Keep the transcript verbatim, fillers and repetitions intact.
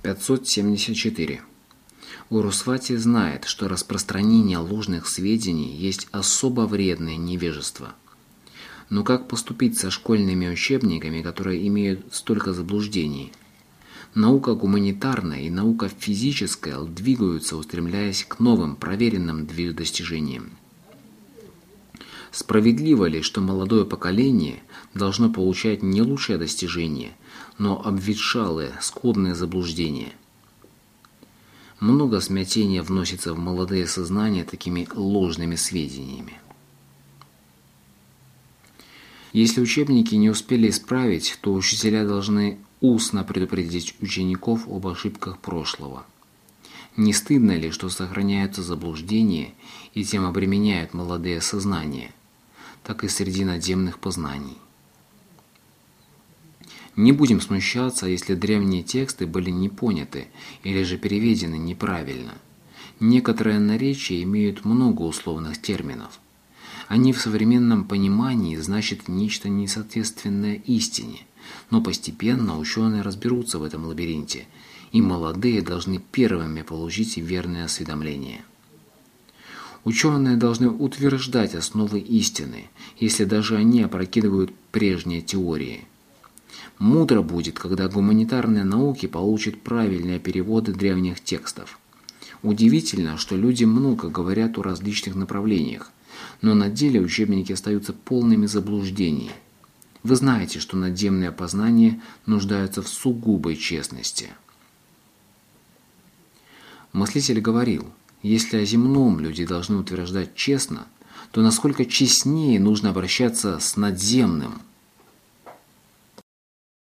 пятьсот семьдесят четыре. Урусвати знает, что распространение ложных сведений есть особо вредное невежество. Но как поступить со школьными учебниками, которые имеют столько заблуждений? Наука гуманитарная и наука физическая двигаются, устремляясь к новым, проверенным достижениям. Справедливо ли, что молодое поколение должно получать не лучшие достижения, но обветшалые, скудные заблуждения? Много смятения вносится в молодые сознания такими ложными сведениями. Если учебники не успели исправить, то учителя должны устно предупредить учеников об ошибках прошлого. Не стыдно ли, что сохраняются заблуждения и тем обременяют молодые сознания, так и среди надземных познаний? Не будем смущаться, если древние тексты были не поняты или же переведены неправильно. Некоторые наречия имеют много условных терминов. Они в современном понимании значат нечто несоответственное истине, но постепенно ученые разберутся в этом лабиринте, и молодые должны первыми получить верное осведомление. Ученые должны утверждать основы истины, если даже они опрокидывают прежние теории. Мудро будет, когда гуманитарные науки получат правильные переводы древних текстов. Удивительно, что люди много говорят о различных направлениях, но на деле учебники остаются полными заблуждений. Вы знаете, что надземные познания нуждаются в сугубой честности. Мыслитель говорил, если о земном люди должны утверждать честно, то насколько честнее нужно обращаться с надземным.